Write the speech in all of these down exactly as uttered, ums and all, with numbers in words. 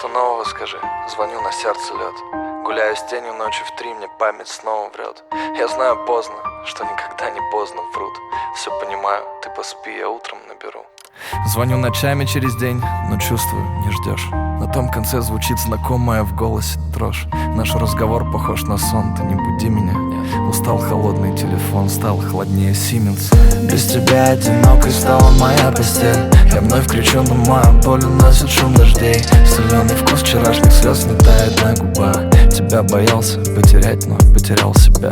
Что нового скажи, звоню, на сердце лед. Гуляю с тенью ночью в три, мне память снова врет. Я знаю поздно, что никогда не поздно, врут. Все понимаю, ты поспи, я утром наберу. Звоню ночами через день, но чувствую, не ждешь. На том конце звучит знакомая в голосе дрожь. Наш разговор похож на сон, ты не буди меня. Устал холодный телефон, стал холоднее Siemens. Без тебя одинокой стала моя постель. Я вновь кричу, но мою боль уносит шум дождей. Соленый вкус вчерашних слез не тает на губах. Тебя боялся потерять, но потерял себя.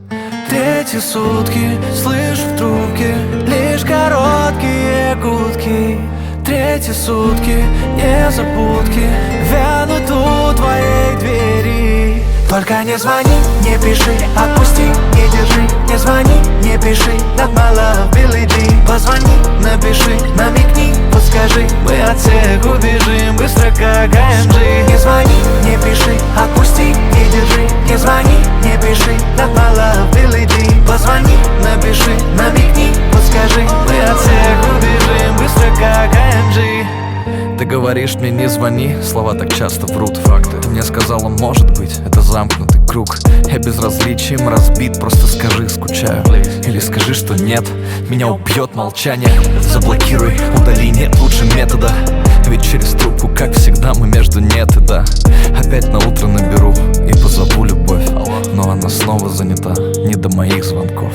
Третьи сутки, слышу в трубке лишь короткие гудки. Третьи сутки, незабудки вянут у твоей двери. Только не звони, не пиши, отпусти, не держи. Не звони, не пиши, not my love, Billie Jean. Позвони, напиши, намекни, подскажи. Мы от всех убежим, быстро как эй эм джи. Не звони, не пиши, отпусти, не держи. Не звони, не пиши, not my love, Billie Jean. Позвони, напиши, намекни, подскажи. Мы от всех убежим, быстро как эй эм джи. Ты говоришь мне не звони, слова так часто врут. Факты. Ты мне сказала, может быть, это замкнутый круг. Я безразличием разбит, просто скажи, скучаю. Или скажи, что нет, меня убьет молчание. Заблокируй, удали, нет лучше метода. Ведь через трубку, как всегда, мы между нет и да. Опять на утро наберу и позову любовь. Но она снова занята, не до моих звонков.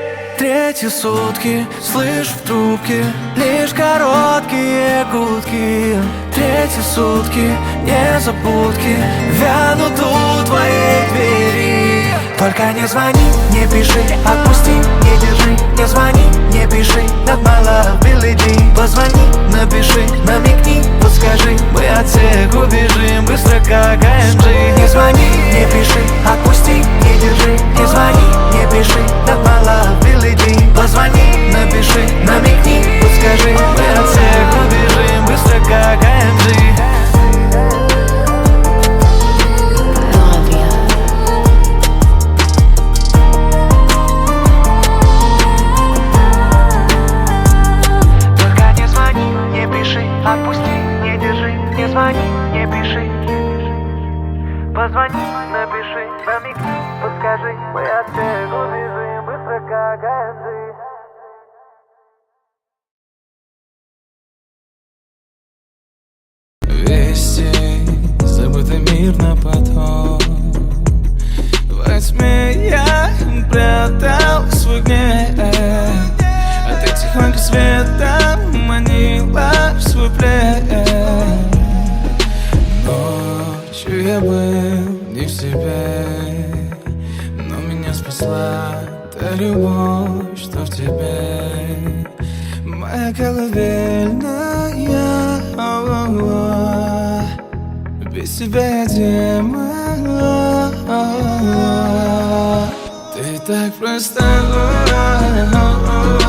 Третьи сутки, слышу в трубке лишь короткие гудки. Третьи сутки, незабудки вянут у твоей двери. Только не звони, не пиши, отпусти, не держи. Не звони, не пиши, not my love, Billie Jean. Позвони, напиши, намекни, подскажи. Мы от всех убежим, быстро как эй эм джи. Не звони, не пиши, отпусти, не держи. Не звони, не пиши, not my love, Billie Jean. Позвони, напиши, намекни, подскажи. Мы от всех убежим, быстро как эй эм джи. Отпусти, не держи, не звони, не пиши. Позвони, напиши, намекни, подскажи. Мы от всех убежим, быстро как эй эм джи. Вести, забытый мир на потом. Во тьме я прятал свой гнев, а ты тихонько светом манила в свой плен. Ночью я был не в себе, но меня спасла та любовь, что в тебе. Моя колыбельная, без тебя я демон. Ты так проста.